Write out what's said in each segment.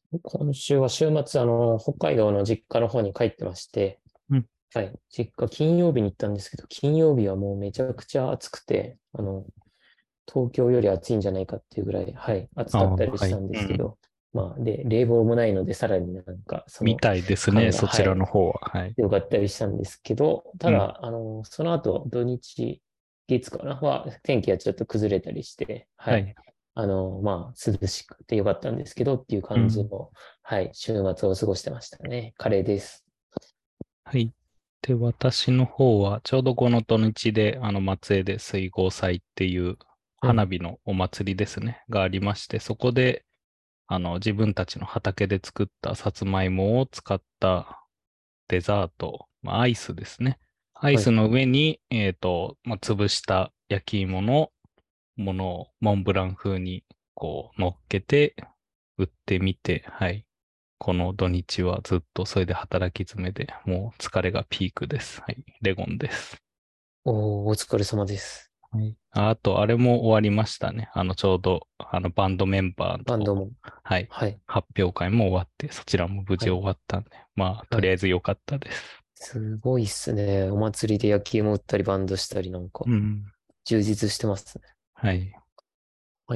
今週は週末、北海道の実家の方に帰ってまして、 うん。 はい、実家金曜日に行ったんですけど、金曜日はもうめちゃくちゃ暑くて、東京より暑いんじゃないかっていうぐらい、はい、暑ああ、 かったりはい。 したんでうん。 すけど、まあ、で、冷房もないので、さらになんか、そのみたいですね、 感が、 そちらはい、 の方は。はい。 良かったりしたんですけど、たうん。 だ、その後、土日、月かなは、天気がちょっと崩れたりして、はい。 はい。 まあ、涼しくて良かったんですけどっていううん。 感じの、はい、週末を過ごしてましたね。カレーです。 はい。で、私の方は、ちょうどこの土日で、松江で水郷祭っていううん。 花火のお祭りですね、がありまして、そこで、自分たちの畑で作ったさつまいもを使ったデザート、まあ、アイスですね。アイはい。 スの上に、まあ、潰した焼き芋のものをモンブラン風にこう乗っけて売ってみて、はい。この土日はずっとそれで働き詰めで、もう疲れがピークです。はい。レゴンです。 お疲れ様です。 はい。あと、あれも終わりましたね。ちょうど、バンドメンバーと、 バンドも。 はい。 はい。 発表会も終わって、そちらも無はい。 事終わったんで、まあ、とはい。 りあえず良かったです。 すごいっすね。お祭りで焼き芋売ったり、バンドしたり、なんか、 うん。 充実してますね。 はい。 はい。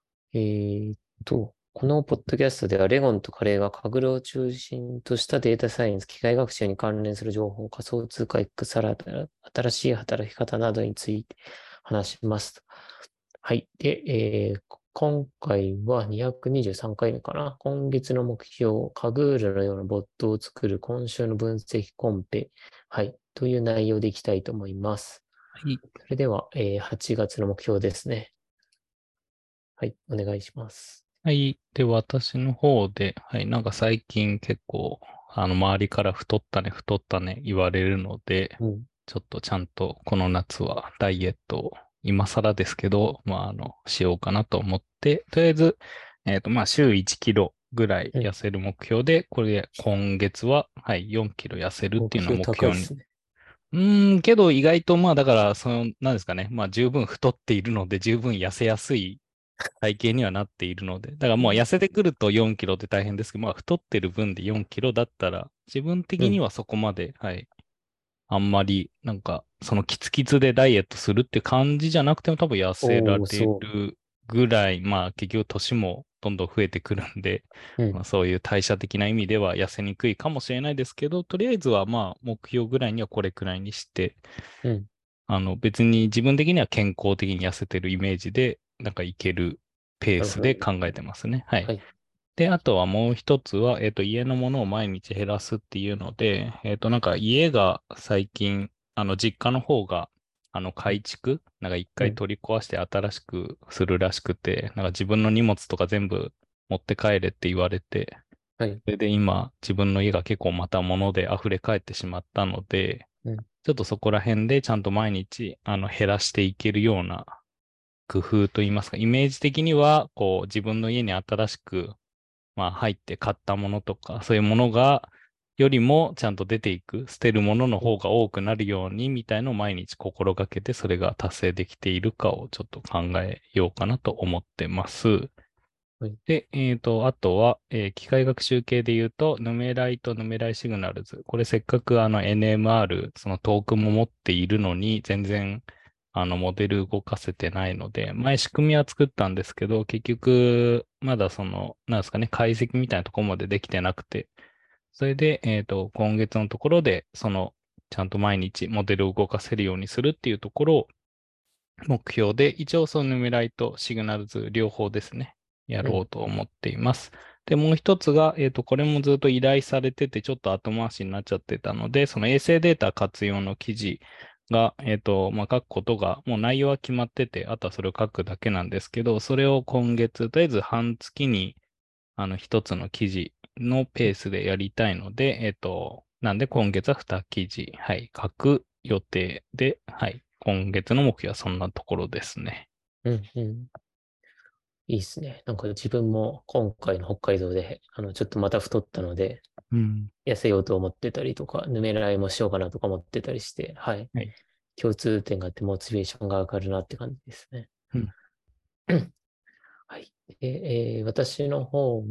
このポッドキャストでは、レゴンとカレーがカグルを中心としたデータサイエンス、機械学習に関連する情報、仮想通貨 XR、新しい働き方などについて話しますと。はい。で、今回は223回目かな。今月の目標、カグールのようなボットを作る今週の分析コンペ。はい。という内容でいきたいと思います。 はい。 それでは、8月の目標ですね。はい。お願いします。 はい。で、私の方で、はい。なんか最近結構、周りから太ったね、太ったね言われるので、 うん。 ちょっとちゃんとこの夏はダイエットを今更ですけど、まあ、しようかなと思って、とりあえず、まあ、週1キロぐらいうん。 痩せる目標で、これで今月は、はい、4キロ痩せるっていうのを目標目標に。 高いですね。 けど意外とまあ、だから、なんですかね、まあ、十分太っているので、十分痩せやすい体型にはなっているので、だからもう痩せてくると4キロって大変ですけど、まあ太ってる分で4キロだったら、自分うん。 的にはそこまで、はい、あんまり、なんか、そのキツキツでダイエットするって感じじゃなくても多分痩せらおー、 れそるぐらい、まあ結局年もどんどん増えてくるんで、 う。うん。 まあそういう代謝的な意味では痩せにくいかもしれないですけど、とりあえずはまあ目標ぐらいにはこれくらいにして、 うん。 別に自分的には健康的に痩せてるイメージで、なんかいけるペーなるほど。 スで考えてますね。はい。 はい。 で、あとはもう一つは、家のものを毎日減らすっていうので、なんか家が最近、実家の方が、 うん。 改築、なんか一うん。 回取り壊して新しくするらしくて、なんか自分の荷物とか全部持って帰れって言われて、 はい。 それで今、自分の家が結構また物で溢れ返ってしまったので、 うん。 ちょっとそこら辺でちゃんと毎日、減らしていけるような工夫といいますか、イメージ的には、こう、自分の家に新しく、まあ、入って買ったものとか、そういうものが、よりもちゃんと出ていく、捨てるもののうん。 方が多くなるように、みたいのを毎日心がけて、それが達成できているかをちょっと考えようかなと思ってます。 はい。 で、あとは、機械学習系で言うと、ヌメライとヌメライシグナルズ。これせっかくNMR、そのトークンも持っているのに、全然、モデル動かせてないので、前仕組みは作ったんですけど、結局、まだなんですかね、解析みたいなところまでできてなくて、それで、今月のところで、ちゃんと毎日モデルを動かせるようにするっていうところを目標で、一応そのヌメライとシグナルズ両方ですね、やうん。 ろうと思っています。で、もう一つが、これもずっと依頼されてて、ちょっと後回しになっちゃってたので、その衛星データ活用の記事が、まあ、書くことが、もう内容は決まってて、あとはそれを書くだけなんですけど、それを今月、とりあえず半月に、一つの記事のペースでやりたいので、なんで今月は2記事、はい、書く予定で、はい、今月の目標はそんなところですね。 うん。うん。いいっすね。なんか自分も今回の北海道で、ちょっとまた太ったので、 うん。 痩せようと思ってたりとか、ぬめらいもしようかなとか思ってたりして、はい。 はい。 共通点があってモチベーションが上がるなって感じですね。 うん。 はい。で、私の方は、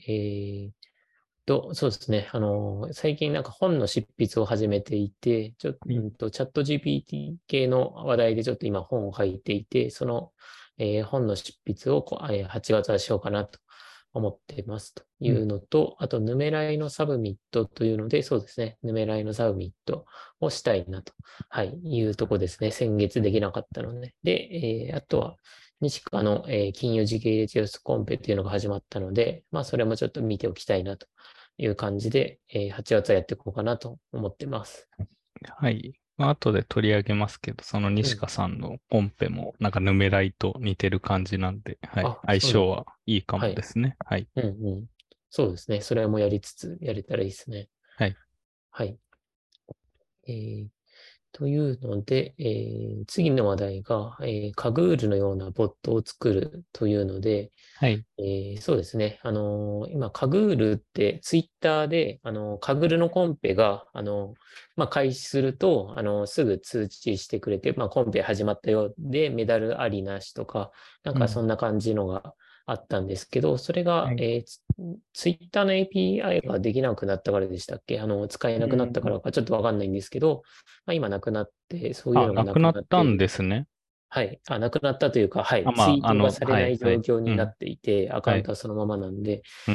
そうですね。最近なんか本の執筆を始めていて、 はい。 チャット GPT 系の話題でちょっと今本を書いていて、その、本の執筆を8月はしようかなと思っていますというん。 うのと、あと、ヌメライのサブミットというので、そうですね。ヌメライのサブミットをしたいなと、はい、いうとこですね。先月できなかったので。で、あとは、西川の、金融時系列予測コンペっていうのが始まったので、まあ、それもちょっと見ておきたいなという感じで、8月はやっていこうかなと思ってます。 はい。まあ、後で取り上げますけど、そのうん。 西川さんのポンペも、なんかヌメライと似てる感じなんで、はい。 あ、 相性はそうなんです。 いいかはい。 もですね。はい。 うんうん。そうですね。それもやりつつ、やれたらいいですね。 はい。 はい。えーというので、次の話題が、カグールのようなボットを作るというので、 はい。 そうですね。今、カグールってツイッターで、カグルのコンペが、まあ、開始すると、すぐ通知してくれて、まあ、コンペ始まったようで、メダルありなしとか、なんうん。 かそんな感じのがあったんですけど、それが、 はい。 ツイッターの API ができなくなったからでしたっけ？使えなくなったかうん。 らかちょっとわかんないんですけど、まあ、今なくなって、そういうあ、 のがななくくなってなったんですね。 はい。なくなったというか、はあ、 い。ツまあ、 イートがされはい、 ないはい。 状況うん。 になっていて、アカはい。 ウントはそのままなんで、 うん。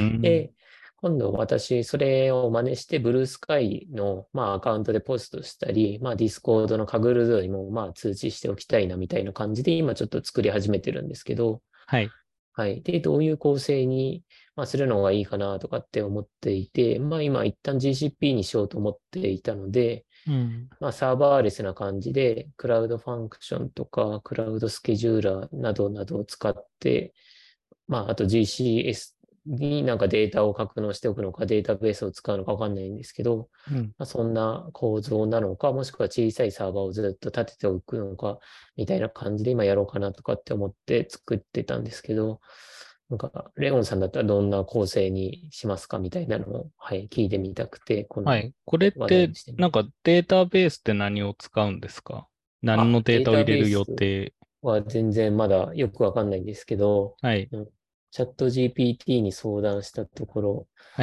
で、今度私、それを真似して、ブルースカイの、まあ、アカウントでポストしたり、まあ、ディスコードのカグルドにも、まあ、通知しておきたいな、みたいな感じで、今ちょっと作り始めてるんですけど、 はい。 はい。で、どういう構成に、まあ、するのがいいかな、とかって思っていて、まあ、今、一旦 GCP にしようと思っていたので、 うん。 まあ、サーバーレスな感じで、クラウドファンクションとか、クラウドスケジューラーなどなどを使って、まあ、あと GCS になんかデータを格納しておくのか、データベースを使うのかわかんないんですけど、 うん。 まあ、そんな構造なのか、もしくは小さいサーバーをずっと立てておくのか、みたいな感じで今やろうかなとかって思って作ってたんですけど、なんか、レオンさんだったらどんな構成にしますかみたいなのを、はい、聞いてみたくて、このはい。これっ話題て、 にしてみました。 なんかデータベースって何を使うんですか？何のデーデータを入れるタベース予定？ は全然まだよくわかんないんですけど、 はい。 うんチャット GPT に相談したところ、 はい。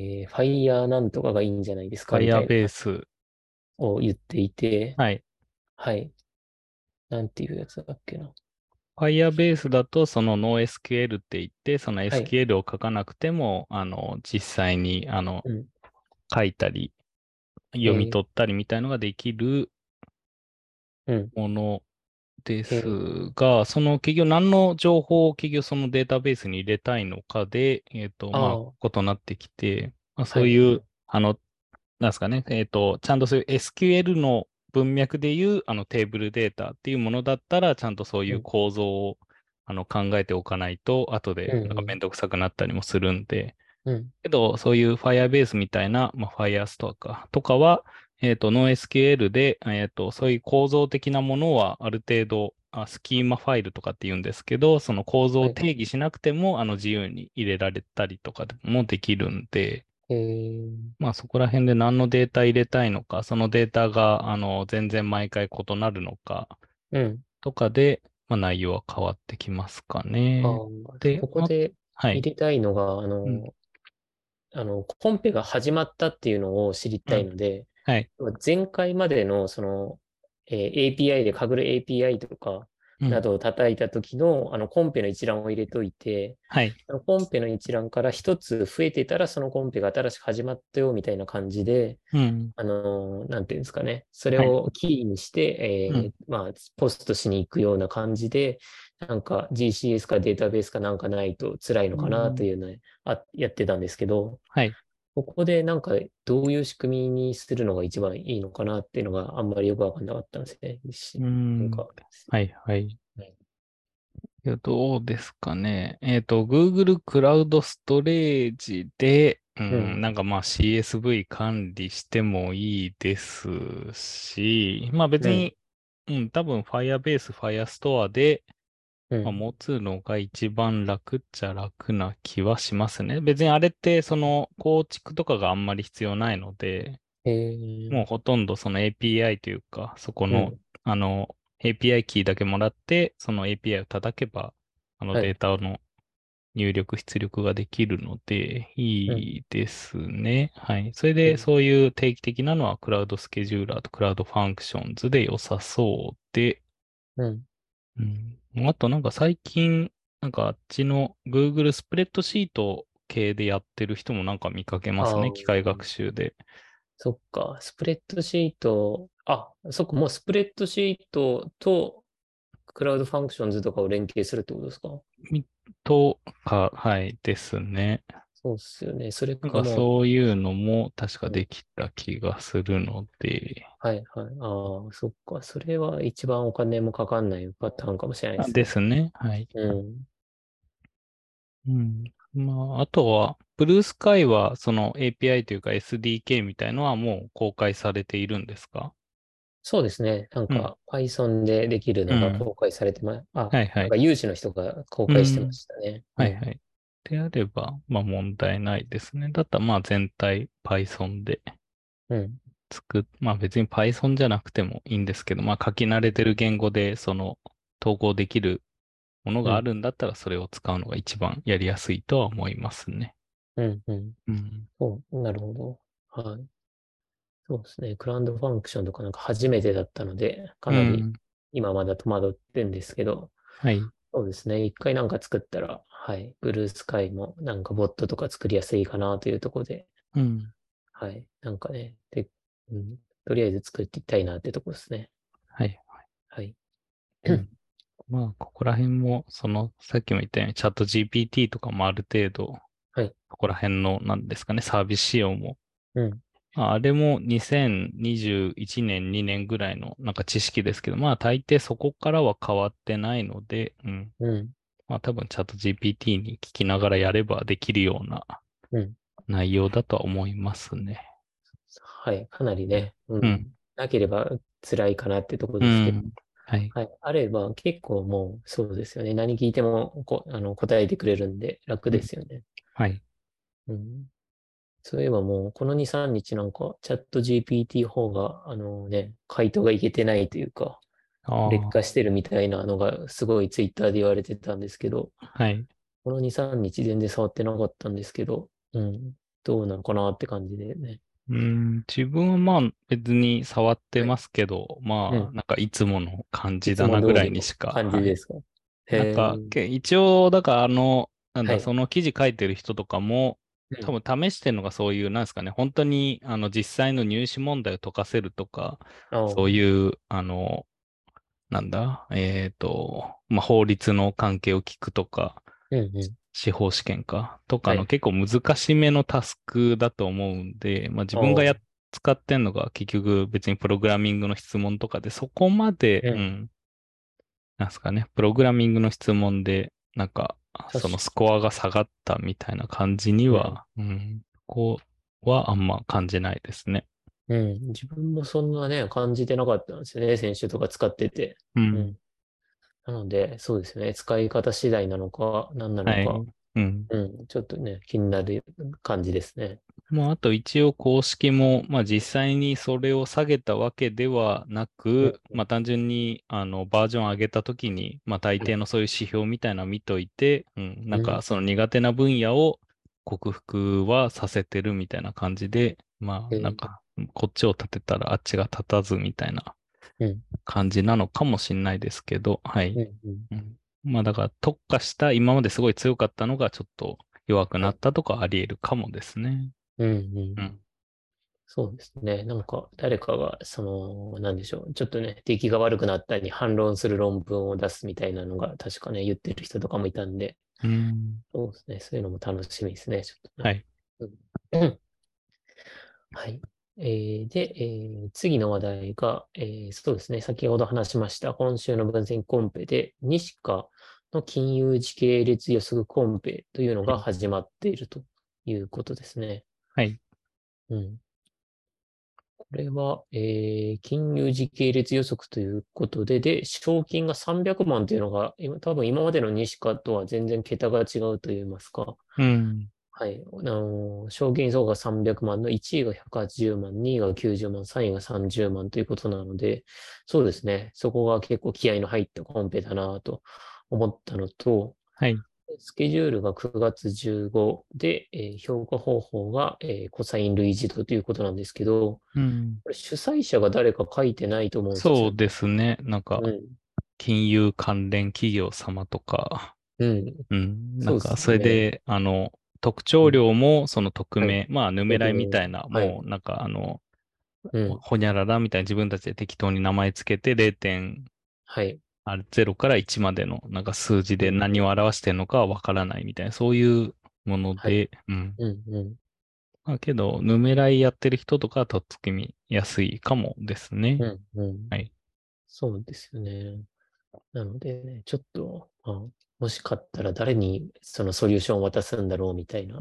Fire なんとかがいいんじゃないですかみたいな話 Firebase。 を言っていて、 はい。 はい。なんていうやつだっけな。 Firebase だと、その NoSQL って言って、そのはい。 SQL を書かなくても、実際に、 うん。 書いたり、読みえ取ったりみたいのができるうん。 ものですえが、その企業、何の情報を企業そのデータベースに入れたいのかで、まああ、 あ、異なってきて、まあ、 はい。 そういう、なんですかね、ちゃんとそういう SQL の文脈でいう、テーブルデータっていうものだったら、ちゃんとそういううん。 構造を、考えておかないと、後うん。 で、なんかめんうん。 どくさくなったりもするんで、 うん。 けど、そういう Firebase みたいな、まあ、Firestore とかは、NoSQL で、そういう構造的なものはある程度、スキーマファイルとかって言うんですけど、その構造はい。 を定義しなくても、自由に入れられたりとかでもできるんで、 えー、 まあそこら辺で何のデータ入れたいのか、そのデータが、全然毎回異なるのかうん。 とかで、まあ内容は変わってきますかね。で、 ここではい。 入れたいのが、 うん。 コンペが始まったっていうのを知りたいうん。 ので、 はい。 前回までの、API で、かぐる API とかうん。 などを叩いた時の、コンペの一覧を入れといて、 はい。 コンペの一覧から一つ増えてたら、そのコンペが新しく始まったよ、みたいな感じで、 うん。 なんていうんですかね。それはい。 をキーにして、 うん。 まあ、ポストしに行くような感じで、なんか GCS かデータベースかなんかないと辛いのかなとうん。 いうのをやってたんですけど、 はい。 ここでなんかどういう仕組みにするのが一番いいのかなっていうのがあんまりよくわかんなかったんですね。 うん。 なんか、 はい。はい。 はい。 どうですかね。Google クラウドストレージで、 うん。 なんかまあ CSV 管理してもいいですし、まあ別うん。 に、多分 Firebase、Firestore で、まあ、 うん。 持つのが一番楽っちゃ楽な気はしますね。別にあれって、その構築とかがあんまり必要ないので、 えー、 もうほとんどその API というか、そこの、 うん。 API キーだけもらって、その API を叩けば、 はい。 データの入力、出力ができるので、 うん、 いいですね。はい。それで、 うん、 そういう定期的なのは、クラウドスケジューラーとクラウドファンクションズで良さそうで、 うん。 うん。あとなんか最近、なんかあっちの Google スプレッドシート系でやってる人もなんか見かけますああ、 ね。機械学習で。 そっか。スプレッドシート、そっか、もうスプレッドシートとクラウドファンクションズとかを連携するってことですか？ みとか、はいですね。 そうっすよね。それなんかもかそういうのも確かう、うん、 できた気がするので、 はいはい。ああ、そっか。それは一番お金もかかんないパターンかもしれないであすね。 ですね。はい。 うん。 うん。まあ、あとは、ブルースカイはその API というか SDK みたいのはもう公開されているんですか？ そうですね。なんうん。 か Python でできるうん。 のが公開されてなんはいはい。 か有志の人が公開してまうん。 したね。うん。 はいはい。であれば、まあ問題ないですね。だったらまあ全体 Python でうん。 まあ別に Python じゃなくてもいいんですけど、まあ書き慣れてる言語でその統合できるものうん。 があるんだったらそれを使うのが一番やりやすいとは思いますね。 うん。うん。 うん。 そう、なるほど。はい。そうですね。クラウドファンクションとかなんか初めてだったので、かなりうん。 今まだ戸惑ってるんですけど、 はい。 そうですね。一回なんか作ったら、はい。ブルースカイもなんかボットとか作りやすいかなというところで、 うん。 はい。なんかね、うん、とりあえず作っていきたいなってとこですね。 はい。 はい。 うん。まあ、ここら辺も、さっきも言ったようにチャット GPT とかもある程度、 はい。 ここら辺の、なんですかね、サービス仕様もうん。 まああれも2021年、2年ぐらいのなんか知識ですけど、まあ大抵そこからは変わってないので、うん。 うん。 まあ多分チャット GPT に聞きながらやればできるようなうん。 内容だとは思いますね。 はい。かなりね、ううん。 ん。なければ辛いかなってとこですけど、 うん。はい。 はい。あれば結構もうそうですよね。何聞いても答えてくれるんで楽うん。 ですよね。 はい。 うん。そういえばもうこの2、3日なんかチャット GPT が回答がいけてないというか、劣あ化してるみたいなのがすごいツイッターで言われてたんですけど、 あ、はい。 この2、3日全然触ってなかったんですけど、うん。どうなのかなって感じでね。 うん。自分はまあ別に触ってはい。 ますけど、まあうん。 なんかいつもの感いつもじだなぐら通りのいにしか、はい。 感じですか？ なんか、 へえ。 一応、だからなんだ、 はい。 その記事書いてる人とかも、 うん。 多分試してるのがそういう、なんですかね、本当に、実際の入試問題を解かせるとか、 あそうあ。 いう、なんだ、まあ、法律の関係を聞くとか、 うんうん。 司法試験か、とかのはい。 結構難しめのタスクだと思うんで、まあ、自ああ。 分が使ってんのが結局別にプログラミングの質問とかで、そこまで、 うん。 うん、なんすかね、プログラミングの質問で、なんか、そのス確かコアが下がったみたいな感じにに。うん。 は、うん、ここはあんま感じないですね。 うん。自分もそんなね、感じてなかったんですよね。先週とか使ってて。 うん。 うん。なので、そうですね。使い方次第なのか、何なのか、 はい。うん。 うん。ちょっとね、気になる感じですね。 まあ、あと一応公式も、まあ実際にそれを下げたわけではなうん。 く、 うん。 まあ単純に、バージョン上げたときに、まあ大うん。 抵のそういう指標みたいなの見といて、うん、なんかうん。 その苦手な分野を克服はさせてるみたいな感じで、まあなんえか、こっちを立てたらあっちが立たずみたいなうん。 感じなのかもしれないですけど、はい。 うん。うん。 うん、まあだから特化した今まですごい強かったのがちょっと弱くはい。 なったとかあり得るかもですね。 うん。うん。 うん。 そうですね。なんか、誰かが、なんでしょう。ちょっとね、出来が悪くなったり反論する論文を出すみたいなのが、確かね、言ってる人とかもいたんで、 うん。 そうですね。そういうのも楽しみですね。ちょっとね。 はい。 うん。うんはい。次の話題が、そうですね。先ほど話しました、今週の分析コンペで、西川の金融時系列予測コンペというのがはい。 始まっているということですね。 はい。 うん。これは、金融時系列予測ということで、賞金が300万というのが、多分今までの西川とは全然桁が違うといいますか、 うん。 はい。賞金総が300万の1位が180万、2位が90万、3位が30万ということなので、そうですね。そこが結構気合の入ったコンペだなと思ったのと、 はい。 スケジュールが9月15で、評価方法が、コサイン類似度ということなんですけど、 うん。 これ主催者が誰か書いてないと思うんですよ。 そうですね。なんか、 うん。 金融関連企業様とか、 うん。 うん。なそうでんか、それすね。 で、特徴うん。 量も、その匿はい。 名、まあ、ヌメライみ僕も、 たいな、 はい。 もう、なんか、 うん。 ほにゃららみたいに自分たちで適当に名前つけて0.0 はい。 から1までの、なんか数字でうん。うん。 何を表してるのかはわからないみたいな、そういうものはい。 で、うん。 うん。うん。 まあ、けど、ヌメライやってる人とかはとっつきみやすいかもですね。 うん。うん。 はい。 そうですよね。なのでね、ちょっと、もし買ったら誰にそのソリューションを渡すんだろうみたいな、 うん。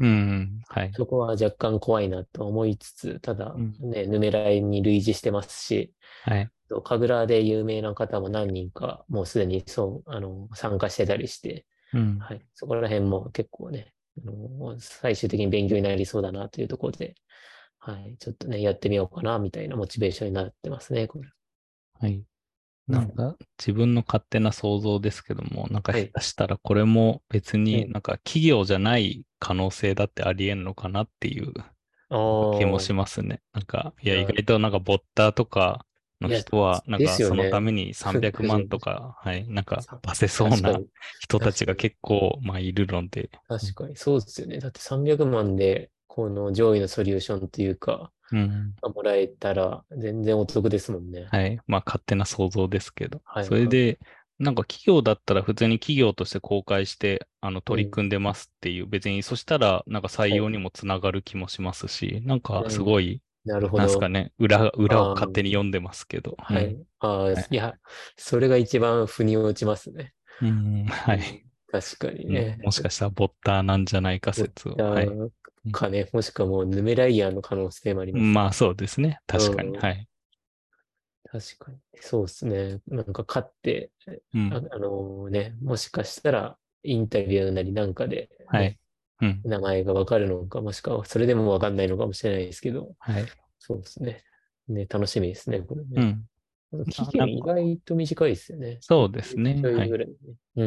はい。 そこは若干怖いなと思いつつ、ただうん。 ね、ヌメライに類似してますし、 はい。 神楽で有名な方も何人かもうすでにそう、参加してたりして、 うん。 はい。そこら辺も結構ね、最終的に勉強になりそうだなというところで、はい。ちょっとね、やってみようかな、みたいなモチベーションになってますね、これ。 はい。 うん。 なんか、自分の勝手な想像ですけども、なんかはい。 下手したらこれも別うん。 になんか企業じゃない可能性だってあり得んのかなっていうあ気もしあ、 ますね。なんか、いや、意いや、 外となんかボッターとかのいや、 人は、なんですかそのたよね。 めに300 確か万とに。 か、はい、なんかさ出せそうな確かに。 人たちが確かに。 結構、まあいるので、 確かに。そうですよね。だって300万で、この上位のソリューションっていうか、 うん。 もらえたら全然お得ですもんね。 はい。まあ勝手な想像ですけど。 はいはい。 それで、なんか企業だったら普通に企業として公開して、取りうん。 組んでますっていう、別にそしたら、なんか採はい。 用にもつながる気もしますし、なんかうん。 すごい、 なるほど。 なんすかね、裏をああ、 勝手に読んでますけど。うん。 はい。ああ、 はい。 いや、それが一番腑に落ちますね。 うん、はうん。 い。 確かにうん。 ね。 もしかしたらボッターなんじゃないかボッ説を。 タはい。 ーうん、 かね、もしくはもうヌメライヤーの可能性もあります。 まあそうですね。確かに。 うん。 はい。 確かに。そうですね。なんか勝って、 うん。 ね、もしかしたらインタビューなりなんかでね、 はい。うん。 名前がわかるのか、もしくはそれでもわかんないのかもしれないですけど、 はい。 そうですね。ね、楽しみですね、これね。 うん。 期なんか、 限意外と短いですよね。1 そうですヶ月ちね。はい。 ょいぐらいね。うん。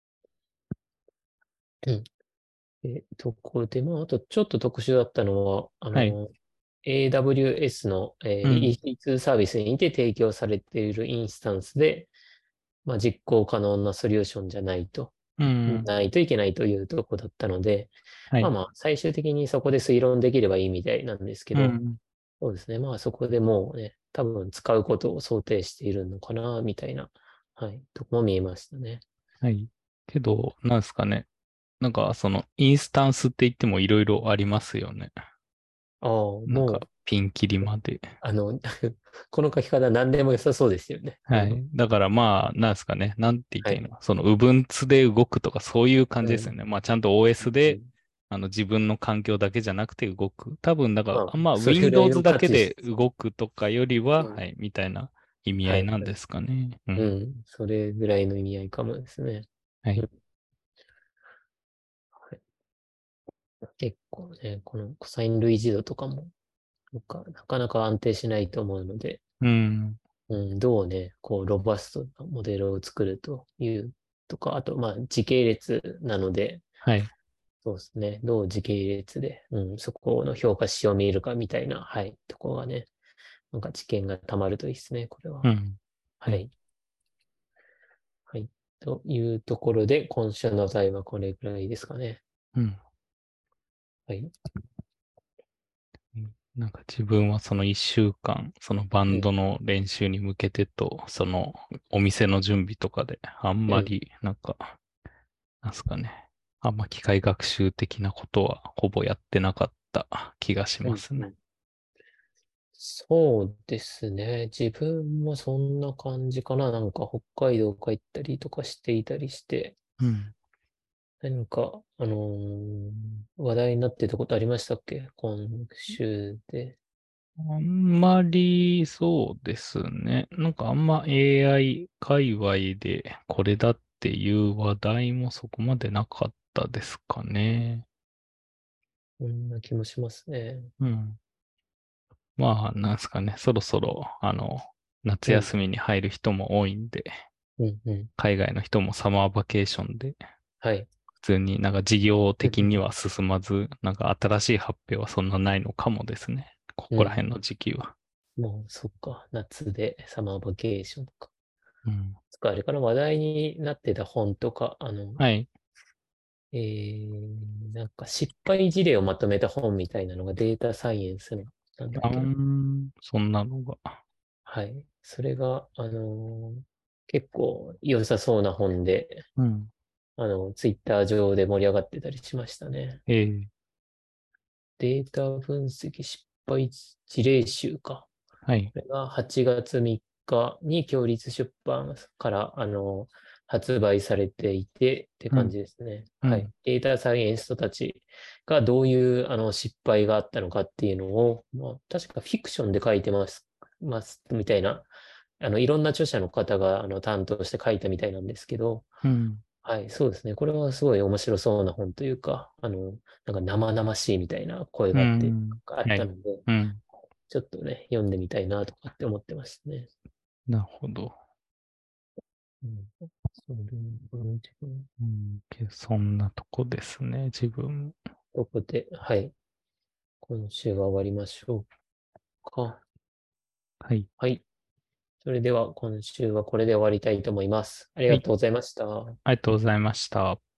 うん。これで、まあ、あとちょっと特殊だったのは、 はい。 AWS の、 うん。 EC2 サービスにて提供されているインスタンスで、まあ、実行可能なソリューションじゃうん。 ないといけないというところだったので、 はい。 まあまあ、最終的にそこで推論できればいいみたいなんですけど、 うん。 そうですね。まあそこでもうね、多分使うことを想定しているのかな、みたいな、はい、とこも見えましたね。 はい。けど、なんですかね。なんか、インスタンスって言ってもいろいろありますよね。 ああ、 なんか、 もピンキリう、 まで。 この書き方何でも良さそうですよね。 はい。だからまあ、なんですかね。なんて言っはい。 たらいいの。Ubuntu で動くとかそういう感うん。 じですよね。まあ、ちゃんと OS で、 うん。 自分の環境だけじゃなくて動く。多分、だから、 まあ、 まあ、 それぐらい Windows のだけ価値し、 で動くとかよりは、 うん。 はい、みたいな意味合はい。 いなんですかね。うん。 うん。それぐらいの意味合いかもですね。 はい。 うん。はい、結構ね、このコサイン類似度とかも、なかなか安定しないと思うので、 うん。 うん、どうね、ロバストなモデルを作るというとか、あと、まあ、時系列なので、 はい。 そうですね、どう時系列で、そこの評価しを見るかみたいな、はい、ところがね、なんか知見がたまるといいですね、これは。 うん。はい。 はい。はい。というところで、今週の題はこれぐらいですかね。 うん。 はい。 なんか自分はその一週間、そのバうん、 ンドの練習に向けてと、そのお店の準備とかで、あんうん、 まり、なんか、なんすかね。あんま機械学習的なことはほぼやってなかった気がしうん、 ますね。 うん。そうですね。自分もそんな感じかな。なんか北海道帰ったりとかしていたりして、 うん。 何か、話題になってたことありましたっけ今週で。 あんまりそうですね。なんかあんま AI 界隈でこれだっていう話題もそこまでなかったですかね。 こんな気もしますね。 うん。まあ、なんすかね。そろそろ、夏うん、 休みに入る人も多いんで、 うん、うん。 海外の人もサマーバケーションで、 はい。 通になんか事業うん。 的には進まず、なんか新しい発表はそんなないのかもですね。こうん。 こら辺の時期は。 もう、そっか。夏でサマーバケーションか。 うん。 つか、あれから話題になってた本とか、 はい。 なんか失敗事例をまとめた本みたいなのがデータサイエンスの、なんだっけな。 そんなのが。 はい。それが、結構良さそうな本で、 うん。 ツイッター上で盛り上がってたりしましたね。 ええ、 データ分析失敗事例集か。 はい。 これが8月3日に共立出版から、発売されていてって感うん。 じですね。はい。 うん。 データサイエンストたちがどういう、失敗があったのかっていうのを、まあ、確かフィクションで書いてますみたいな、いろんな著者の方が、担当して書いたみたいなんですけど、 うん。 はい、そうですね。これはすごい面白そうな本というか、なんか生々しいみたいな声うがあって、 ん。 あっはい。 たので、 うん。 ちょっとね、読んでみたいなとかって思ってましたね。 なるほど。 うん。それ自分、 うん。そんなとこですね、自分。 ここで、はい、今週は終わりましょうか。 はい。 はい。それでは今週はこれで終わりたいと思います。ありはい。 がとうございました。 ありがとうございました。